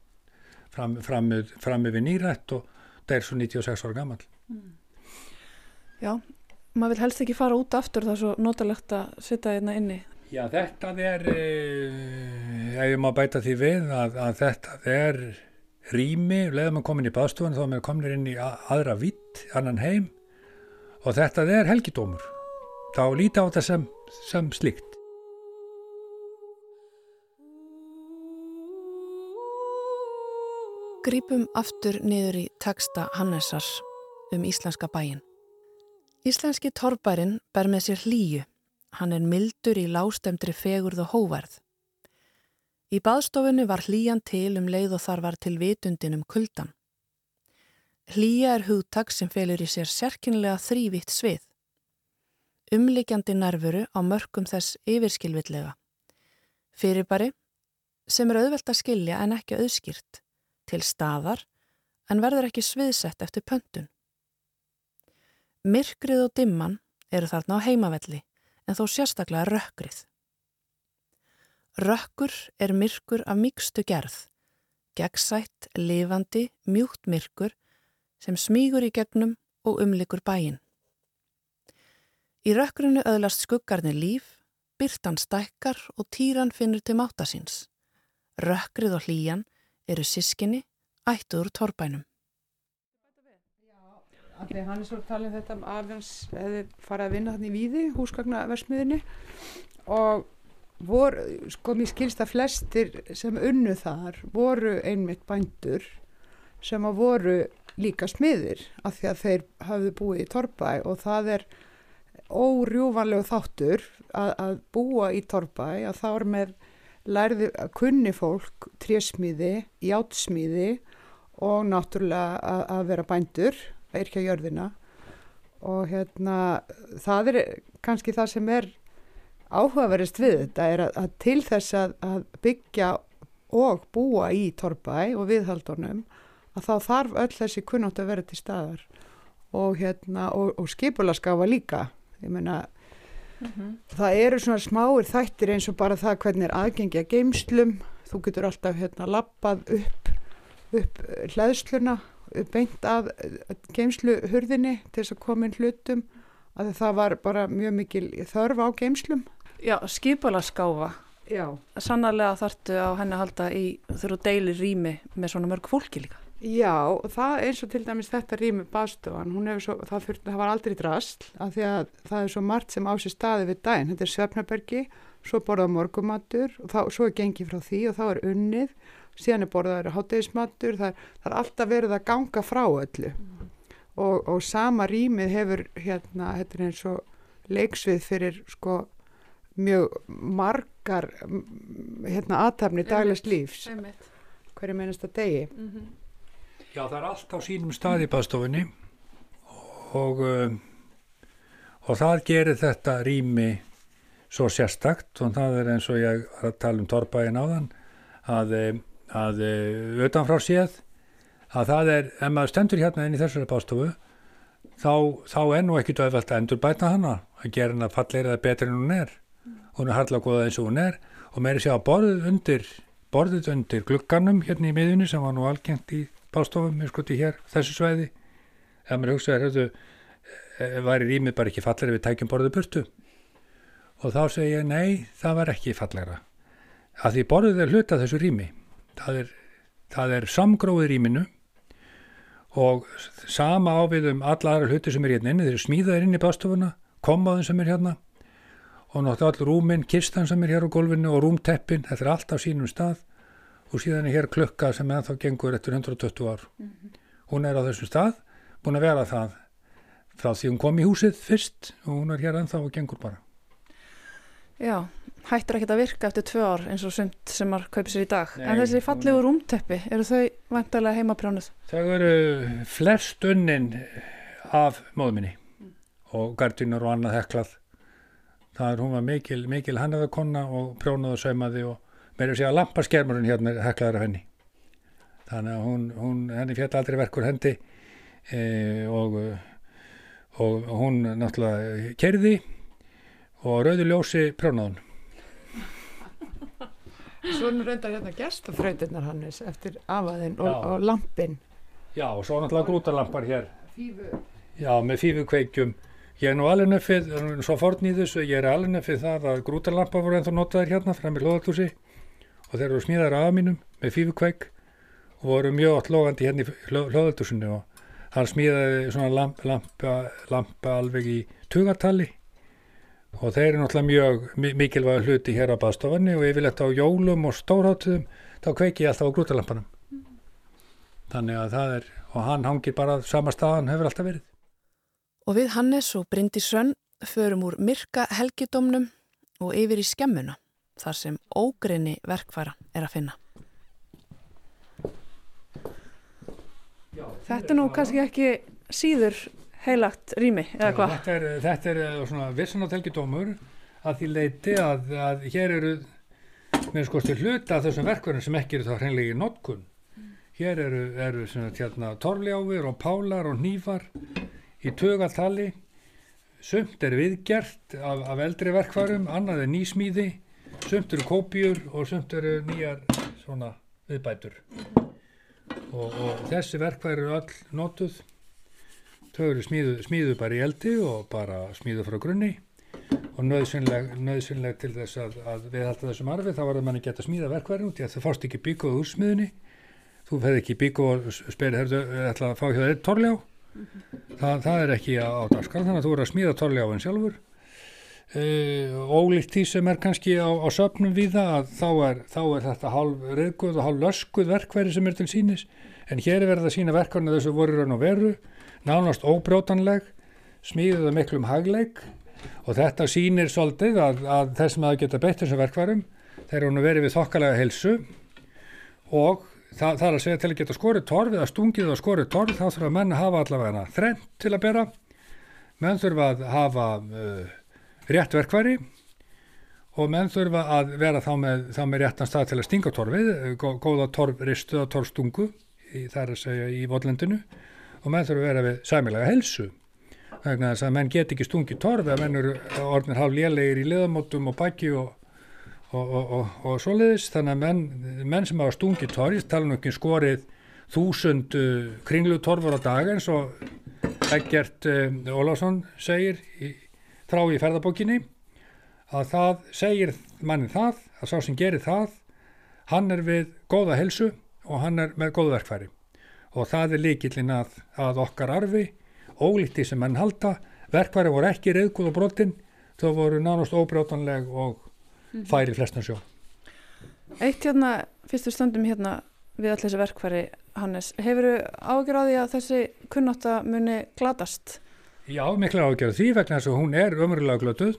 fram yfir nýrætt og það svo 96 ára gamall. Já, maður vil helst ekki fara út aftur, það er svo notalegt að sitja hérna inni. Já, þetta ef ég má bæta því við að þetta rými, leiðum að komin í baðstofan þá er komin inn í aðra vídd, annan heim og þetta helgidómur. Þá líta á þetta sem slíkt. Grípum aftur niður í texta Hannesar íslenska bæinn. Íslenski torfbærinn ber með sér hlýju. Hann er mildur í lágstemdri fegurð og hógværð. Í baðstofunni var hlýjan til leið og þar var til vitundin kuldan. Hlýja er hugtak sem felur í sér sérkennilega þrívítt svið. Umliggjandi nærveru á mörkum þess yfirskilvillega. Fyrirbæri sem auðvelt að skilja en ekki auðskýrt, til staðar en verður ekki sviðsett eftir pöntun. Myrkrið og dimman eru þarna á heimavelli en þó sérstaklega rökkrið. Rökkur er myrkur af mýkstu gerð, gegnsætt, lifandi, mjúkt myrkur sem smýgur í gegnum og umlykur bæinn. Í rökkrinu öðlast skuggarnir líf, birtan stækkar og týran finnur til máta síns. Rökkrið og hlýjan eru systkini ættuð úr Torfbænum. Allir hann svo talað þetta afjans hefði farið að vinna þarna í Víði, húsgagnaverksmiðjunni og sko mér skilst að flestir sem unnu þar voru einmitt bændur sem voru líka smiðir af því að þeir hafðu búið í Torfbæ og það órjúfanlegu þáttur að búa í Torfbæ að þá með lærði kunni fólk trésmíði, játsmíði og náttúrulega að vera bændur, að yrkja jörðina og það kannski það sem áhugaverðist við þetta að til þess að byggja og búa í Torfbæ og viðhaldunum að þá þarf öll þessi kunnáttu að vera til staðar og skipulagsgáfa líka. Ég meina, það eru svona smáir þættir eins og bara það hvernig aðgengi að geymslum. Þú getur alltaf labbað upp hleðsluna, beint að geymsluhurðinni til þess að koma inn hlutum að það var bara mjög mikil þörf á geymslum. Já, skipulagsgáfa. Já. Sannarlega þarftu á henni að halda þegar þú deilir rými með svona mörg fólki líka. Já, og það eins og til dæmis þetta rými baðstofan, það var aldrei drasl af því að það svo margt sem á sér staði við daginn. Þetta svefnherbergi, svo borðað morgumatur og svo gengið frá því og þá unnið, síðan borðaður hádegismatur, það alltaf verið að ganga frá öllu. og sama rýmið hefur hérna, þetta eins og leiksvið fyrir sko mjög margar hérna athafni daglegs lífs hverju meinasta degi. Já, það allt á sínum stað í baðstofunni og það gerir þetta rými svo sérstakt og það eins og ég var að tala torfbæinn áðan að utanfrá séð að það ef maður stendur hérna inn í þessari baðstofu þá nú ekki auðvelt að endurbæta hana að gera hana fallegri eða betri en hún hún harla góða eins og hún og meiri sé að borðið undir glugganum hérna í miðjunni sem var nú algengt í baðstofum hér þessu svæði ef maður hugsaði væri rýmið bara ekki fallegri við tækjum borðið burtu og þá segi ég nei, það var ekki fallegra að því borðið hluta þessu rými það samgróið rýminu og sama ávið alla aðra hluti sem hérna inni, þeir smíðaðir inn í baðstofuna kommóðin sem hérna og náttúrulega all rúmin, kistan sem hér á gólfinu og rúmteppin, þetta allt á sínum stað og síðan hér klukka sem ennþá gengur eftir 120 ár hún á þessum stað, búin að vera það frá því hún kom í húsið fyrst og hún hér ennþá og gengur bara. Já, hættir ekkert að virka eftir 2 ár eins og sumt sem maður kaupir sér í dag. Nei, en þessi fallegu rúmteppi, eru þau væntanlega heimaprjónuð? Þau eru flest unnin af móður minni og gardínur og annað heklað. Hún var mikil hannaðarkonna og prjónuð og saumaði og meira að segja lampaskermurinn hérna heklaður af henni. Þannig að henni féll aldrei verkur hendi og hún náttúrulega keyrði og rauðu ljósi prjónaðun. Svo reyndar hérna gestafrautirnar Hannes eftir afaðinn og lampinn. Já, og svo náttúrulega grútarlampar hér. Fífu. Já, með fífukveikjum. Ég nú alveg nöfið, svo forn í þessu, ég alveg nöfið það að grútarlampar voru ennþá notaðir hérna fram í hljóðalhúsi og þeir eru smíðaðir af mínum með fífukveik og voru mjög oft logandi hérna í hljóðalhúsinu og hann smíðaði svona lampa alveg í tugatali og þeir eru náttúrulega mjög mikilvæg hluti hér á baðstofunni og yfirleitt á jólum og stórhátíðum þá kveiki ég alltaf á grútarlampanum. Þannig að það og hann hangir bara sama stað hann hefur alltaf verið. Og við Hannes og Bryndís Hrönn förum úr myrka helgidómnum og yfir í skemmuna þar sem ógrynni verkfæra að finna. Þetta nú kannski ekki síður heilagt rými, eða hvað? Þetta svona vissanáthelgidómur að því leiti að hér eru með skoðstu hluta af þessum verkfærum sem ekki eru þá hreinlega í notkun. Hér eru torfljáfir og pálar og hnífar í tugatali, sumt viðgert af eldri verkfærum, annað nýsmíði, sumt eru kópíur og sumt eru nýjar svona viðbætur. Og þessi verkfæri eru öll notuð, þau eru smíðuð bara í eldi og bara smíðuð frá grunni og nauðsynleg til þess að viðhalda þessum arfi, þá var það manni geta smíða verkfæri út í að þau fást ekki bíkóð úr smiðunni, þú hefði ekki bíkóð og spyrir, ætla að fá hjá þeir torljá. Það ekki á dagskrá, þannig að þú eru að smíða torljáfinn sjálfur. Ólíkt því sem kannski á söfnum víða að þá er þetta hálf ryðguð og hálf löskuð verkfæri sem til sýnis, en hér verið að sýna verkfærin þessu voru raun og veru, nánast óbrjótanleg, smíðuð af miklum hagleik og þetta sýnir svolítið að þess að geta beitt þessum verkfærum, þeir eru verið við þokkalega heilsu og það að segja til að geta skorið torf eða stungið og skorið torf þá þurfa menn að hafa allavega þrennt til að bera. Menn þurfa að hafa rétt verkfæri og menn þurfa að vera þá með réttan stað til að stinga torfið, góða torfristu og torfstungu þar að segja í votlendinu og menn þurfa að vera við sæmilega heilsu. Vegna þess að menn get ekki stungið torf eða menn eru orðnir hálf lélegir í liðamótum og baki og svoleiðis, þannig að menn sem hafa stungið torf, tala nú ekki skorið 1000 kringlutorfur á dag eins og Eggert Ólafsson segir frá í ferðabókinni að það segir manni það að sá sem gerir það hann við góða heilsu og hann með góð verkfæri og það lykillinn að okkar arfi ólíkt því sem menn halda verkfæri voru ekki reiðgúð og brotin, þau voru nánast óbrjótanleg og færi flestan sjó. Eitt fyrstu stöndum við allir þessi verkfæri Hannes. Hefurðu áhyggjur á því að þessi kunnátta muni glatast? Já, mikla áhyggjur af því vegna þess að hún er ömurlega glötuð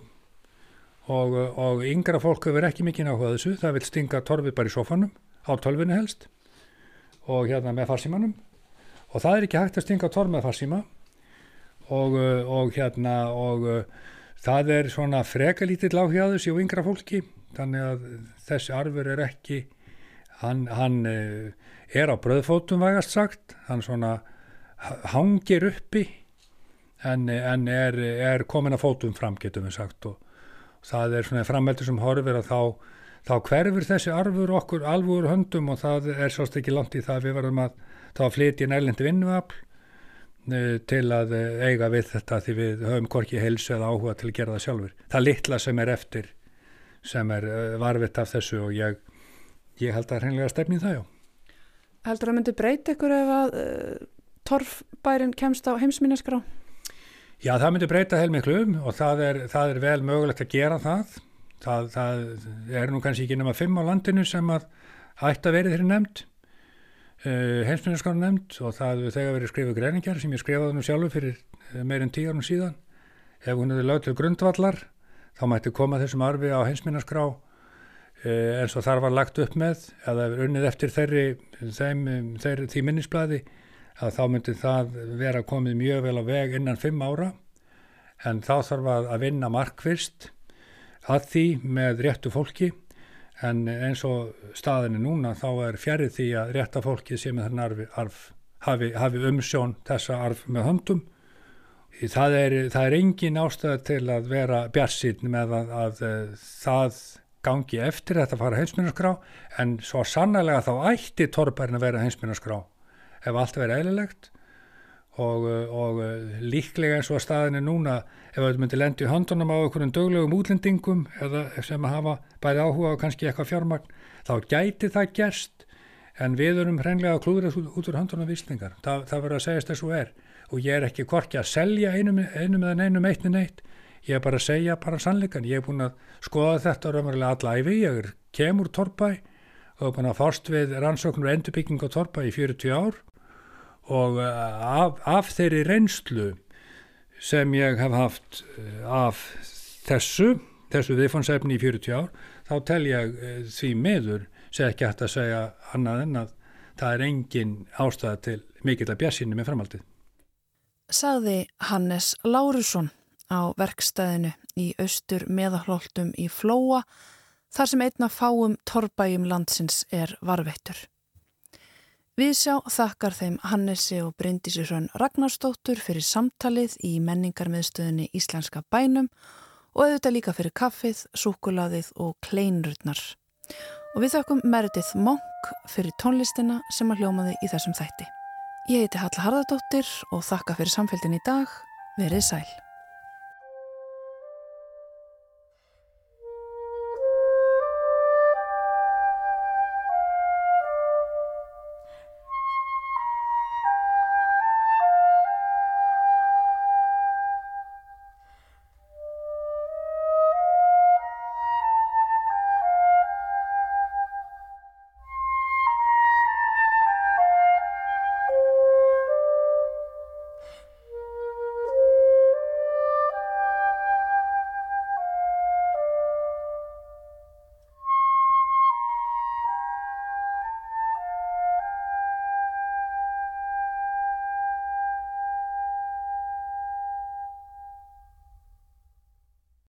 og yngra fólk hefur ekki mikið áhuga á þessu. Það vil stinga torfi bara í sófanum, á tölvunni helst og hérna með farsímanum og það er ekki hægt að stinga torf með farsíma og það er svona frekalítill áhuga á þessu og yngra fólki, þannig að þessi arfur er ekki, hann er á brauðfótum vægast sagt, hann svona hangir uppi en er komin að fótum fram getum við sagt og það er svona frammeldur sem horfir að þá hverfur þessi arfur okkur alveg úr höndum og það er sást ekki langt í það við verðum að flytja erlend vinnuafl til að eiga við þetta því við höfum hvorki heilsu eða áhuga til að gera það sjálfur. Það litla sem er eftir sem er varfitt af þessu og ég held að hreinlega stefni það, já. Heldur að myndi breyta ykkur ef að torfbærin kemst á heimsminjaskrá? Já, það myndi breyta heilmiklu og það er vel mögulegt að gera það. Það er nú kannski ekki nema 5 á landinu sem að ætti að verið þeirri nefnd, heimsminjaskrá nefnd og það þegar verið skrifuð greiningar sem ég skrifaði nú sjálfur fyrir meir en 10 árum síðan. Ef hún hefði lögð til grundvallar, þá mætti koma þessum arfi á heimsminjaskrá eins og þar var lagt upp með, eða unnið eftir því minnisblaði, að þá myndi það vera komið mjög vel á veg innan 5 ára, en þá þarf að vinna markvisst að því með réttu fólki, en eins og staðinni núna þá er fjarri því að rétta fólki sem með þennan arf hafi umsjón þessa arf með höndum. Það er engin ástæða til að vera bjartsýnn með að það gangi eftir þetta fara heimsminjaskrá, en svo sannarlega þá ætti torfbærin að vera heimsminjaskrá ef allt verið eðlilegt og líklega eins og að staðinni núna ef þetta myndi lendi í höndunum á einhverjum duglegum útlendingum eða sem hafa bæði áhuga og kannski eitthvað fjármagn, þá gæti það gerst, en við erum hreinlega að klúðra út úr höndunum Íslendingar. Það verður að segjast þess og er og ég er ekki hvorki að selja einum eða neinum eitt neitt, ég er bara að segja bara sannleikann. Ég er búin að skoða þetta raunverulega alla ævi, ég kemur úr Torfbæ og er búin að fást við rannsóknur og endurbygging á Torfbæ í 40 ár og af þeirri reynslu sem ég hef haft af þessu viðfangsefni í 40 ár, þá tel ég því miður sé ekki hægt að segja annað en að það er engin ástæða til mikillar bjartsýni með framhaldið. Sagði Hannes Lárusson á verkstæðinu í Austur-Meðalholtum í Flóa, þar sem einn af fáum torfbæjum landsins er varðveittur. Viðsjá þakkar þeim Hannesi og Bryndísi Hrönn Ragnarsdóttur fyrir samtalið í menningarmiðstöðinni Íslenska bænum og auðvitað líka fyrir kaffið, súkkulaðið og kleinurnar. Og við þökkum Meredith Monk fyrir tónlistina sem að hljómaði í þessum þætti. Ég heiti Halla Harðardóttir og þakka fyrir samfélgin í dag. Verið sæl.